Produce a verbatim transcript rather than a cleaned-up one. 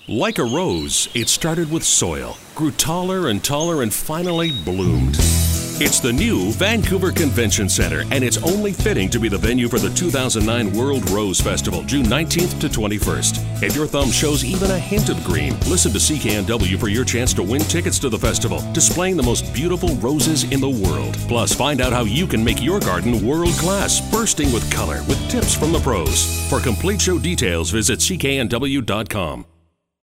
Like a rose, it started with soil, grew taller and taller, and finally bloomed. It's the new Vancouver Convention Centre, and it's only fitting to be the venue for the two thousand nine World Rose Festival, June nineteenth to twenty-first. If your thumb shows even a hint of green, listen to C K N W for your chance to win tickets to the festival, displaying the most beautiful roses in the world. Plus, find out how you can make your garden world-class, bursting with color, with tips from the pros. For complete show details, visit C K N W dot com.